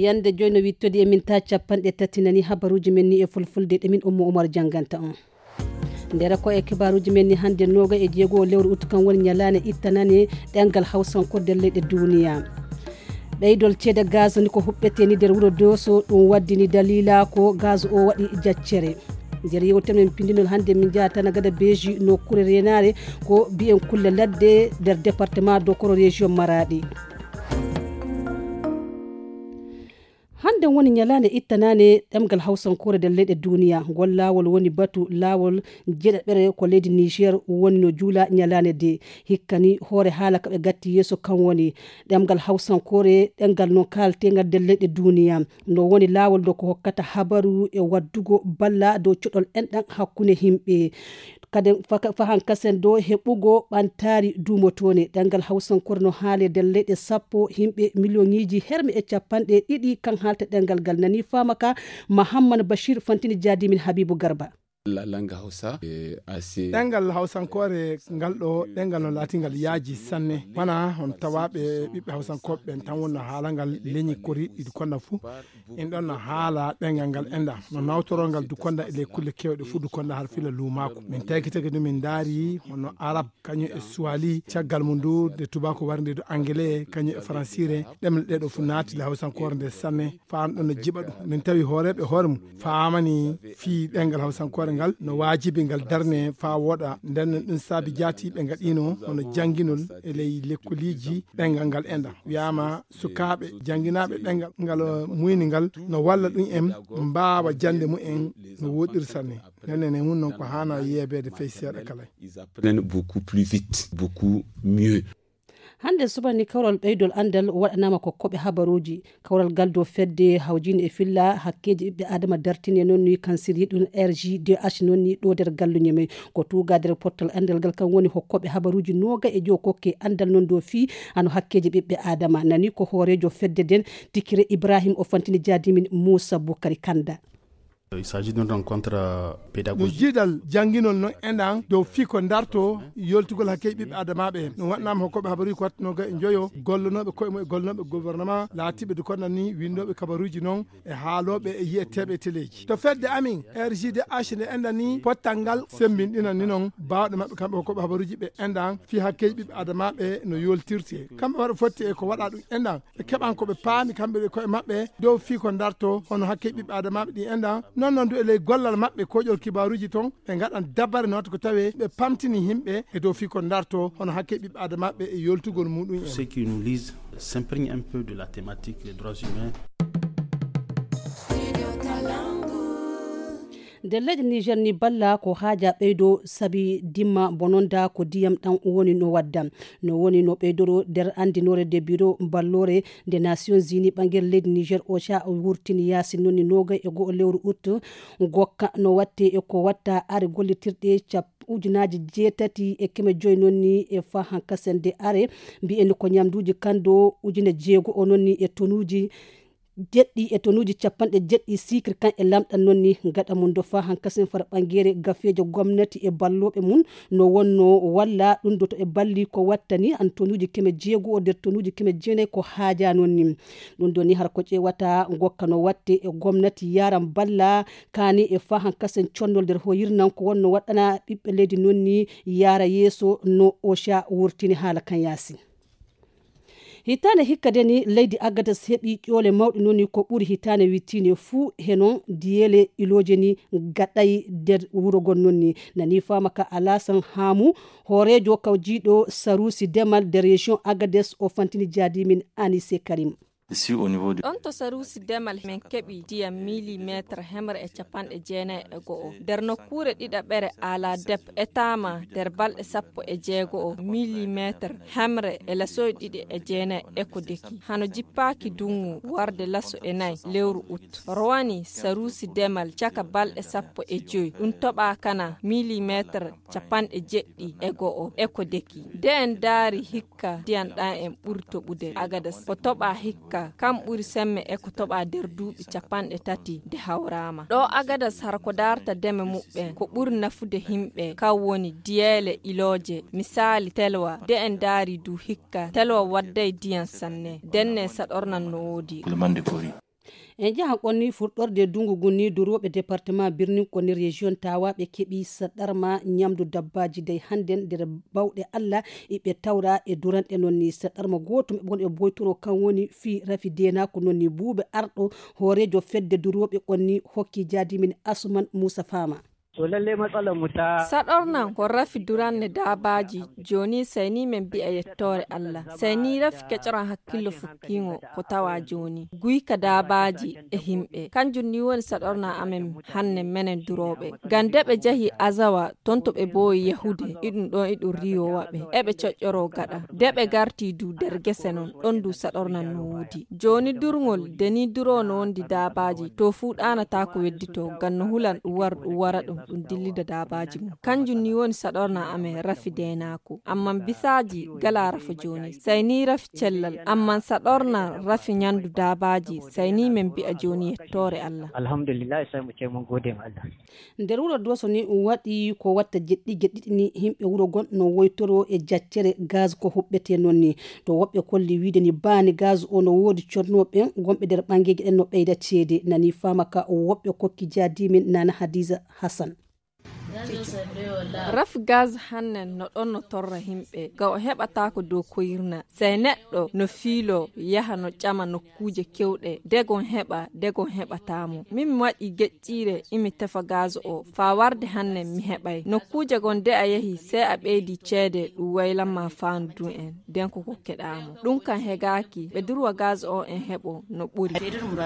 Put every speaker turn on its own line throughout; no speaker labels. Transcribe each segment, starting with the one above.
yande joyno wittodi e min ta capanɗe tati nani habaruji men ni e fulfulde ɗe min Umar janganta on ndera ko e kibaruji men ni hande noga e jeego lewru uttukan woni nyalane ittanane ɗengal hawsankorde leyɗe duniya ɓeydol ceede gaz ni ko huɓɓete ni nder wuro Doso ɗum waddini dalila ko gaz o waɗi jaccere nder yewtere men pindinol hande min jahata gada beji nokkure renare ko biyen kulle ladde nder département do Koro région Maradi hande woni nyalane ittanane ɗemgal hawsankore nder leyɗe duniya gol lawol woni batu lawol jeɗaɓere ko leydi Niger woni no juula nyalane de hikkani hoore haala kaɓe gatti yeeso kan woni ɗemgal hawsankore ɗemgal non kaltegal nder leyɗe duniya no woni lawol do ko hokkata habaru e waddugo balla dow coɗol enɗan hakkunde himɓe kade fahan kasen do heɓugo ɓantari dumotone ɗengal hawsankore no haale nder leyɗe sappo himɓe millioniji herme e capanɗe ɗiɗi kan halta ɗengal gal nani famaka Mahammad Bashir Fantini Jadimin Habibou Garba
la langue hausa assez
ɗengal hawsankore ngal ɗo ɗengal no laatingal yaaji sanne wana on tawaɓe ɓiɓɓe hawsankoɓe ɓen tan wonno haalangal leñi kori ɗiɗi konna fou en ɗon no haala ɗengal ngal enda no nawtorongal dukonda e ley kulle kewɗe fuu dukonda har fila lumako min tawkitake ɗum min daari hono arab kañum e suwali caggal mum du de tubako warde do anglais kañum e françire ɗemle ɗeɗo fo naati le hawsankore nde sanne fa ɗon no jiɓa ɗum min tawi hooreɓe hoore mum faamani fi ɗengal hawsankore ngal no wajibi ngal darne fa woɗa nden ɗum saabi jaatiɓe gaɗino hono jangguinol e ley lekkoliji ɗengal ngal enda wiyama sukaɓe jangguinaɓe ɗengal ngal muyni ngal no walla ɗum en mbawa jande mumen no woɗɗiri sanne nenen mun noon ko hana yeebede fey seeɗa kala
ils apprennent beaucoup plus vite beaucoup mieux
hande subani kawral ɓeydol andal waɗanama ko koɓe habaruji kawral gal do fedde hawjini e filla hakkeji ɓiɓɓe adama dartini noon ni kansiri ɗum RJDH noon ni ɗo nder galluñe men ko tuga nder portal andal gal kan woni hokkoɓe habaruji noga e jo kokke andal noon do fi ano hakkeji ɓiɓɓe adama nani ko hoorejo fedde den Tikire Ibrahim o Fantini Jadimin Moussa Boukari Kanda.
Il s'agit d'une rencontre pédagogique.
No jidal janginol no endan dow fi ko darto yoltugol hakkey ɓiɓɓe adamaɓe no waɗnama hokkoɓe habaruji ko watnoga e joyo gollonoɓe koye mumen gollonoɓe gouvernement laatiɓe de konnan ni windoɓe kabaruji noon e haaloɓe e yiyeteɓe téléji to fedde amin RJDH nde endan ni pottal ngal sembinɗinan ni noon bawɗe mabɓe kamɓe hokkoɓe habaruji ɓe endan fi hakkeji ɓiɓɓe adamaɓe no yoltirte kamɓe waɗa fotti e ko waɗa ɗum endan ɓe keɓan koɓe paami kamɓe koye mabɓe dow fi ko darto hono hakkeji ɓiɓɓe adamaɓe ɗi endan non du ele gollal mabɓe koƴol kibaruji ton ɓe gaɗan dabare no watta ko tawe ɓe pamtini himɓe e dow fi ko darto hono hakke ɓiɓɓe adamaɓe e yoltugol muɗum en
ceux qui nous lisent s'imprègnent un peu de la thématique des droits humains.
nder leydi Niger ni balla ko haaja ɓeydo sabi dimma bononda ko diyam ɗan woni no wadda no woni no ɓeydoro nder andinore de bureau ballore de Nations Unies ɓangel leydi Niger OCHA wurtini yaasi nonni noga e go lewru août gokka no watte e ko watta are gollitirɗe ujunaji 8.5 nonni e fa hankasen de are mbiyeni ko nyamduji kando ujune 6 o nonni e tonuji jeɗɗi e tonuji capanɗe jeɗɗi sikri kan e lamɗan nonni gaɗa mum do fa hankasen fara ɓangere gafejo gomnati e balloɓe mum no wonno walla ɗum do to e balli ko wattani an tonuji 6 o nder tonuji 9 ko haaja nonni ɗum do ni har ko ƴewata gokka no watte e gomnati yaran balla kani e fa hankasen condol nder hoyirnan ko wonno waɗana ɓiɓɓe leydi nonni yara yeeso no OCHA wurtini haala kan yaasi hitane hikkade ni leydi Agadez heɓi ƴoole mawɗi noni ko ɓuri hitane wittine fuu henon diyele iloje ni gaɗay nder wurogon nonni nani famaka Alasan Hamu hoorejo kawjiɗo Sarusi Demal de région Agadez o Fantini Jadimin Anise Karim.
Ici au niveau de
on to Sarusi Demal men keɓi diyam millimétre hemre e capanɗe 9.1 nder nokkure ɗiɗaɓere ala dep etama nder balɗe 16 millimétre hemre e lasoye 2.9 ko deki hano jippaki dungu warde laso e nayi lewru août rowani Sarusi Demal caka balɗe 15 ɗum toɓa kana millimétre capanɗe 7.1 ko deki de en daari hikka diyan ɗan en ɓuri toɓude Agadez ko toɓa hikka kam ɓuri semme e ko toɓa nder duuɓi 30 de hawrama ɗo Agadez har ko darta deme muɓɓe ko ɓuri nafude himɓe kaw woni diyele iloje misali telwa de en daari du hikka telwa wadday diyan sanne denne saɗornan no woodi
en jahan konni furɗorde dungu gunni duroɓe département birnin konni région tawa ɓe keeɓi saɗarma ñamdu dabbaji dey handen nder bawɗe Allah ɓe tawra e duranɗe nonni saɗarma gotum ɓe gonɗe boytoro kan woni fi rafi dena ko nonni buuɓe arɗo hoorejo fedde duroɓe konni hokki jadimin Asuman Moussa Fama.
To lalle matsalar mu ta
sadornan ko rafi duranne dabaji joni sai ni men bi yettore Allah sai ni rafi kecran hakkillo fukkingo ko tawa joni guika dabaji e himbe kanjum ni woni sadorna amen hanne menen durobe gande be jahi azawa tonto be boyi yahude idun don idun riyo wabe e be coccoro gada de be garti du der gesenon don du sadornan no wodi joni durngol deni duro no wondi dabaji to fu dana ta ko weddito ganno hulan wara dum dillida dabaji mum kanjum ni woni sadorna ame rafi denako amman bisaji gala rafa joni sai ni rafi cellal amman sadorna rafi nyandu dabaji sai ni men bi a joni yettore Allah
alhamdulillah sai mu ce mun gode ma Allah
nder wuro doso ni wadi ko watta jeddi ni himbe wuro gonno woytoro e jaccere gaz ko hobbete nonni to wobbe kolli wiide ni baani gaz o no wodi cornobe gombe der bangeji en no beyda cede nani famaka wobbe kokki jadimin nana Hadiza Hassan.
Raf gaz hannen no ɗon no torra himɓe ga o heɓata ko dow koyirna sai neɗɗo no fiilo yaha no ƴama nokkuje kewɗe degon heɓatamo min mi waɗi geccire imi tefa gaz o fa warde hannen mi heɓay nokkuje gon de a yahi sai a ɓeydi ceede ɗum waylanma faandu du en den ko kokkeɗamo ɗum kan hegaki ɓe durwa gaz o en heɓo no ɓuri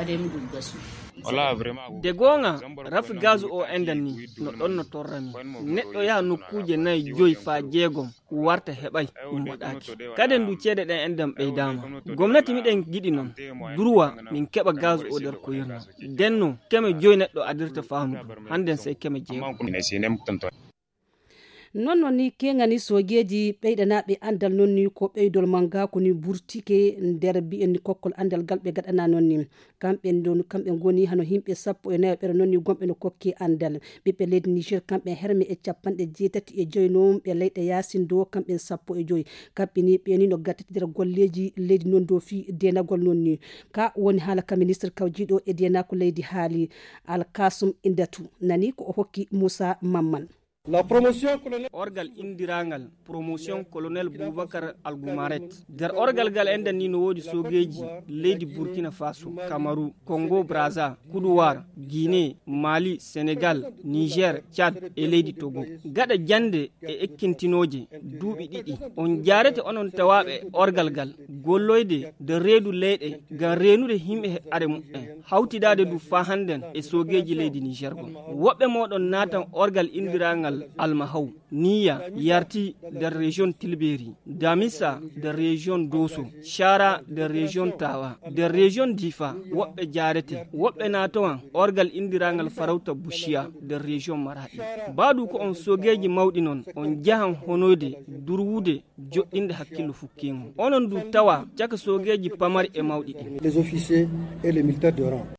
de gonga rafi gaz o endan ni no ɗon no torrami neɗɗo yaha nokkuje nayi joyi fa jeegom warta heɓay ɗum waɗaki kaden du ceede ɗen endan ɓeydama gomnati miɗen giɗi noon durwa min keɓa gaz o nder koyirno denno keme joyi neɗɗo adirta fanudu handen sai keme jeegom
non ni kengani sogeji ɓeydanaɓe andal nonni ko ɓeydol manga ko ni burtike nder bi'en kokkol andal galɓe gaɗana nonni kamɓe goni hano himɓe 14 ɓere nonni gomɓe no kokki andal ɓiɓɓe leydi Niger kamɓe herme e 75 non ɓe leyɗe Yasin do kamɓe 15 kamɓe ni ɓeni no gattete nder golleji leydi non do fi denagol nonni ka woni haala ka ministre kawjiɗo e denako leydi haali Alkasum Indatu nani ko o hokki Moussa Mamman.
La promotion colonel orgal indirangal promotion colonel Boubacar Algumaret der orgal gal enda ni no wodi sogeji leydi Burkina Faso Cameroun Congo Brazza Koudoir Guinée Mali Senegal Niger Chad e leydi Togo gada jande e ekkintinoje duubi didi on jarete onon tawabe orgal gal golloyde de reedu leyde ga renude himbe ade mu hawtidade du fa handen e sogeji leydi Niger gon wobbe modon natan orgal indirangal Almahaw Niya Yarti der région Tilberi Damissa der région Dosso Chara der région Tawa der région Difa wobbe jarete wobbe natawan orgal indirangal farauta Bushia der région Maradi badu ko on sogeji mawdi non on jahan honode durwude joddinde hakkilo fukkimo onon du tawa jaka sogeji pamari e mawdi
les officiers et les militaires de rang.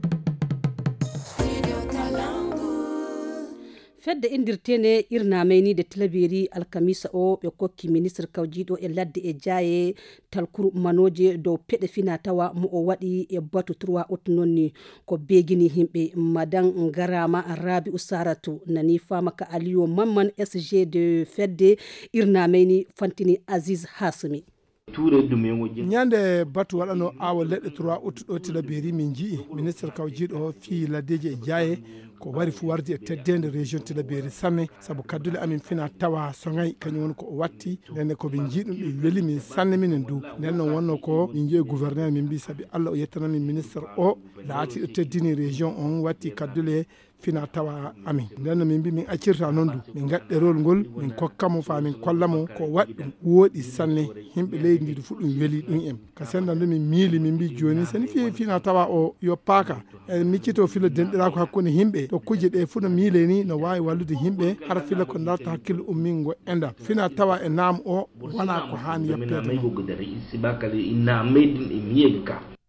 fedde indirtene irna mayni de Tilaberi alkamisa o be kokki ministre kawjido e ladde e jaaye talkuru manoje do pede fina tawa mo o wadi e batu 3 août nonni ko begini himbe madan Ngarama Rabi Usaratu nani famaka Aliyo Mamman SG de fedde irna mayni fantini Aziz Hasimi.
ñande batu waɗano awa leɗɗe 3 août ɗo Tilaberi min jii ministre kawjiɗo fi laddeji e jaaye ko wari fu wardi e teddede région Tilaberi samme saabu kaddule amin fina tawa songay kañum woni ko o watti ndenne koɓe jiiɗum ɓe weeli min sanne minen du nden noon wonno ko min jeeyi gouverneur min mbi saabi Allah o yettanami ministre o laati ɗo teddini région on watti kaddule fina tawa amin nden min mbi min accirta noon du min gaɗɗerol ngol min kokkamo fa min kollamo ko waɗi ɗum wooɗi sanne himɓe leydi ndi fu ɗum weeli ɗum en ka senda ndu min miili min mbi joni seni fi fina tawa o yo paaka e miccito filo denɗirako hakkude himɓe to kuje ɗe fu no miile ni no wawi wallude himɓe har fila ko darta hakkille ummingo enda fina tawa e naam o wona ko hani yeppede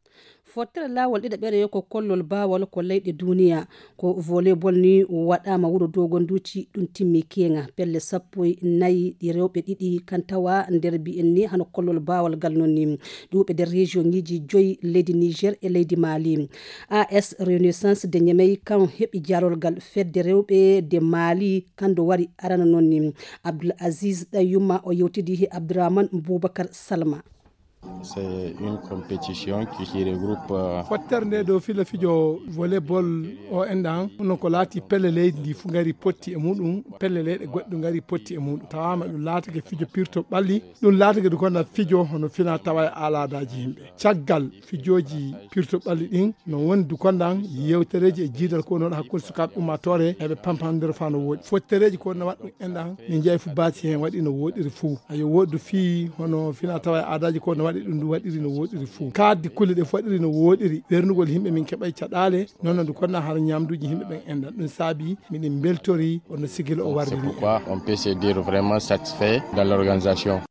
fotere lawol ɗiɗa ɓere ko kollol bawol ko leyɗe duniya ko volleyball ni waɗama wuro dogon duci ɗum timmi kenga pelle 14 ɗi rewɓe ɗiɗi kan tawa nder bi'en ni hano kollol bawol gal non ni ɗuɓe nder région ŋiji joyi leydi Niger e leydi Mali. AS Renaissance de Niamey kan heɓi jarolgal fedde rewɓe de Mali kando wari arana non ni Abdoul Aziz Dayuma o yewtidi he Abdourahmane Boubacar Salma.
C'est une compétition qui regroupe
fottere nde ɗo fila fijo volleyball o enɗan non ko laati pelle leydi ndi fu ngari potti e muɗum pelle leyɗe goɗɗe ngari potti e muɗum tawama ɗum laatake fijo pirto ɓalli ɗum laatake ɗum konna fijo hono fina tawa e aladaji yimɓe caggal fijoji pirto ɓalli ɗin no woni du konɗan yewtereji e jiidal ko noon hakkude sukaɓe ummatore eɓe pampandira fa no woɗi fottereji ko no waɗɗum enɗan min jeeyi fu basi hen waɗi no woɗiri fuu ayo woɗdu fi hono fina tawa e adaji ko no waɗi ɗum ndu waɗiri no woɗiri fuu kaddi kulle ɗe waɗiri no woɗiri ɓernugol yimɓe min keɓay caɗale noon ndu konna har ñamduji yimɓe ɓen enɗan ɗum saabi miɗen beltori ono sigil o warri.
C'est pourquoi on peut se dire vraiment satisfait dans l'organisation.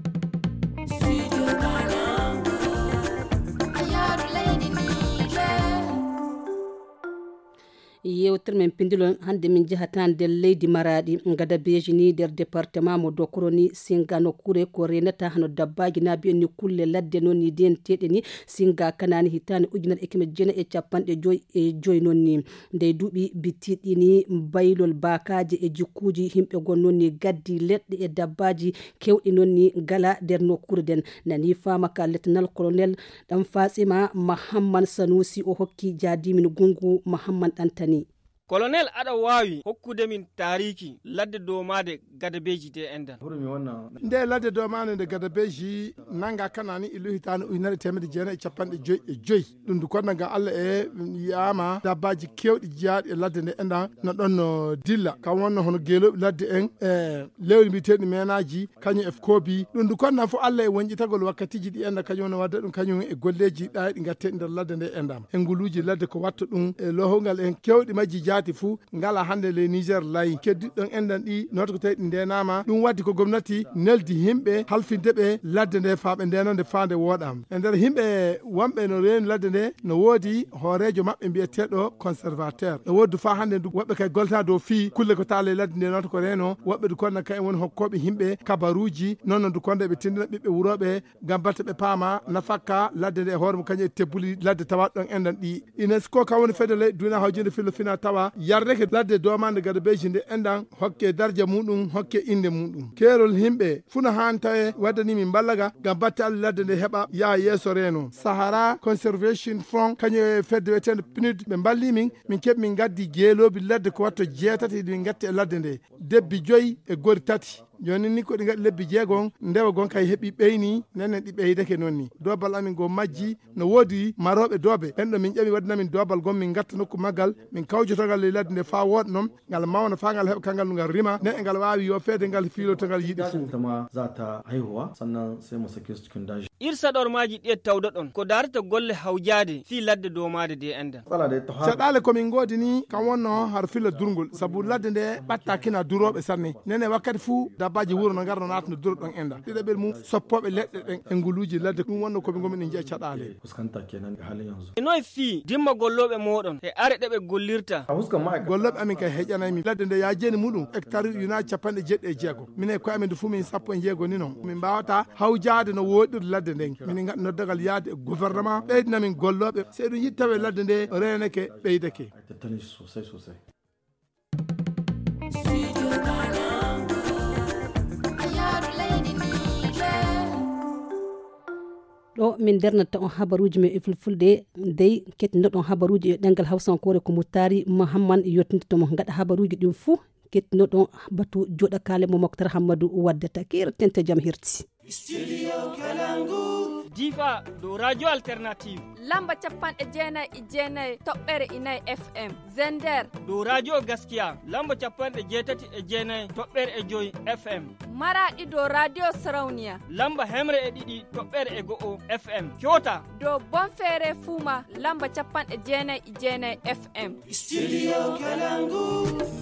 yewtere men pindilon hande min jahatan nder leydi Maradi ngada beji ni nder département mo Dokoro ni singa nokkure ko renata hano dabbaji na bi'en ni kulle ladde non ni den teɗe ni singa kanani hitani ujunal ekimet jena e capanɗe joyi non ni ndey duuɓi bittiɗi ni baylol bakaji e jikkuji himɓe gon non ni gaddi leɗɗe e dabbaji kewɗi non ni gala nder nokkure den nani fama ka lieutenant colonel ɗan Fatsima Mahamman Sanusi o hokki jadimin gungu Mahamman Ɗantani.
Colonel aɗa wawi hokkude min tariki ladde domade gadabeji de endan.
Nde ladde domade de gadabeji nanga kanani ilu hitani ujunere temedde jeenayi e capanɗe joyi ɗum du konna ga Allah e yama dabbaji kewɗi jaaɗi e ladde nde endan no ɗon no dilla kam wonno hono geeloɓe ladde en lewri mbiteɗi menaji kañum e koobi ɗum du konna fo Allah e wonƴitagol wakkatiji ɗi enda kañum no wadda ɗum kañum e golleji ɗa ɗi gatte nder ladde nde endam e nguluji ladde ko watta ɗum e lohogal en kewɗi majji jaati fuu ngala hande le Niger layi keddiɗon endan ɗi noto ko tawi ɗi ndenama ɗum waddi ko gomnati neldi himɓe halfindeɓe ladde nde faaɓe ndenande faande woɗam e nder himɓe wonɓe no reeni ladde nde no woodi hoorejo maɓɓe mbiyeteɗo conservateur no woodi fa hande du woɓɓe kay golta dow fii kulle ko taale ladde nde noto ko reeno woɓɓe du konna kay woni hokkoɓe himɓe kabaruji noon du konde ɓe tindina ɓiɓɓe wuroɓe gam batte ɓe paama nafakka ladde nde e hoore mum kañum e tebbuli ladde tawaɗon endan ɗi UNESCO ka woni fede ley duna hawjinde filo fina tawa yarreke ladde domande gada beji nde endan hokke darja muɗum hokke inde muɗum keerol himɓe funa han tawe waddani min ballaga gam batte Allah ladde nde heɓa yaa yeeso reeno Sahara Conservation Front kañum e fedde wetende PNUD ɓe balli min keɓi min gaddi geeloɓi ladde ko watto 6 ɗi min gatti e ladde nde debbi 5 e gori 3 joni ni ko ɗi gaɗi lebbi 6 ndewa gon kay heeɓi ɓeyni nenen ɗi ɓeydake noon ni dobal amin go majji no woodi maroɓe doobe en ɗo min ƴami waddanamin dobal gon min gatta nokku maggal min kawjotogal e ladde nde fa woɗ noon ngal mawna fa ngal heɓa kangal ngal rima nen e ngal wawi yo feede ngal fiilo to ngal yiɗi
irsa ɗormaji ɗi tawda ɗon ko darata golle hawjade fi ladde domade de enda
caɗale komin goodi ni kam wonno har fila durgol saabu ladde nde ɓatta kina duroɓe sanne nene wakkati fuu dabbaji wuuro no garno natno duro ɗon enda ɗiɗaɓel mum soppoɓe leɗɗe ɗen e nguluji ladde ɗum wonno komin gomin en jiya caɗale
noy fi dimma golloɓe moɗon e are ɗeɓe gollirta
golloɓe amin kay heƴanaymi ladde nde ya jeeni muɗum hectare ujunaji 6 minen koye amin de fuu min 16 ni noon min mbawata hawjade no woɗiri ladde nden minen gaɗa noddagal yaade e gouvernement ɓeydinamin golloɓe se ɗum yiɗi tawe ladde nde reneke ɓeydake
ɗo min dernata on habaruji men e fulfulde dey kettinoɗon habaruji e ɗengal hawsankore ko Moutari Mahamman yottintomo gaɗa habaruji ɗin fuu kettinoɗon batu joɗa kale mo Moctar Hammadou waddata kera tente jam hirti
Studio Kalangu
Difa do radio alternative
lamba 99.9 toɓɓere inayi FM Zender
do radio gaskiya lamba 88.9 toɓɓere e joyi FM
Maradi do radio Sarauniya
lamba 102 toɓɓere e go'o FM Kyota
do Bonfere Fuma lamba 99.9 FM
Studio Kalangu